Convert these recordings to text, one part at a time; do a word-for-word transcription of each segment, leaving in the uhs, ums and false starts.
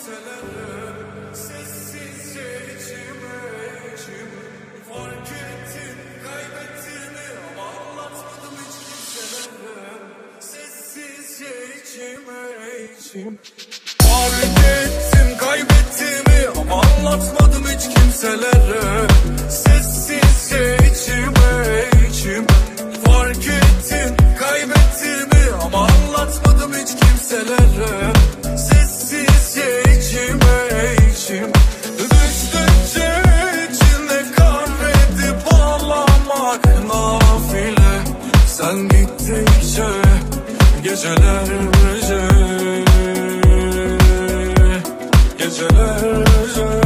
kimselere, sessizce içime içim. Fark ettim kaybettiğimi ama anlatmadım hiç kimselere, sessizce içime içim. Fark ettim kaybettiğimi ama anlatmadım hiç kimselere, sessizce içime içim. Fark ettim kaybettiğimi ama anlatmadım hiç kimselere, sessizce içime içim. Düştükçe içinde kahredip ağlamak nafile. Sen gittikçe gecelerce, gecelerce.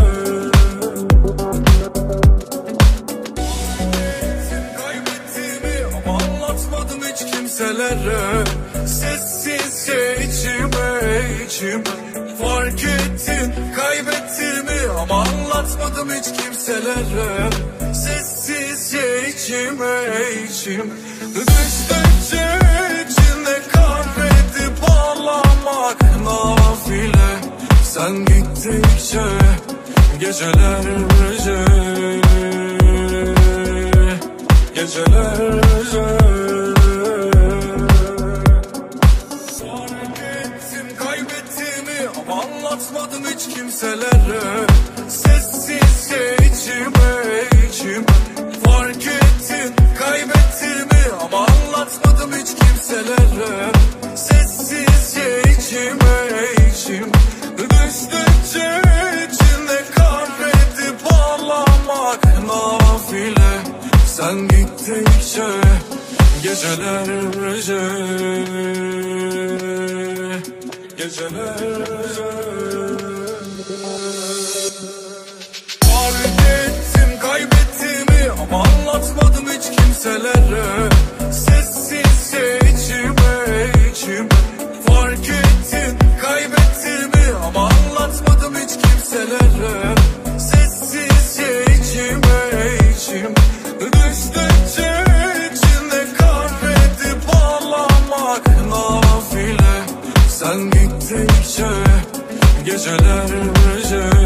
Kaybettiğimi ama anlatmadım hiç kimselere, sessizce içime içim. Fark ettim kaybettiğimi ama anlatmadım hiç kimselere, sessizce içime içim. Düştükçe içinde kahredip ağlamak nafile. Sen gittikçe gecelerce, gecelerce. Fark ettim kaybettiğimi ama anlatmadım hiç kimselere, sessizce içime içim. Fark ettim kaybettiğimi ama anlatmadım hiç kimselere, sessizce içime içim. Düştükçe içinde kahredip ağlamak nafile. Sen gittikçe gecelerce, gecelerce. Fark ettim kaybettiğimi ama anlatmadım hiç kimselere, sessizce içime içim. Fark ettim kaybettiğimi ama anlatmadım hiç kimselere, sessizce içime içim. Düştükçe içinde kahredip ağlamak nafile. Sen gittikçe gecelerce,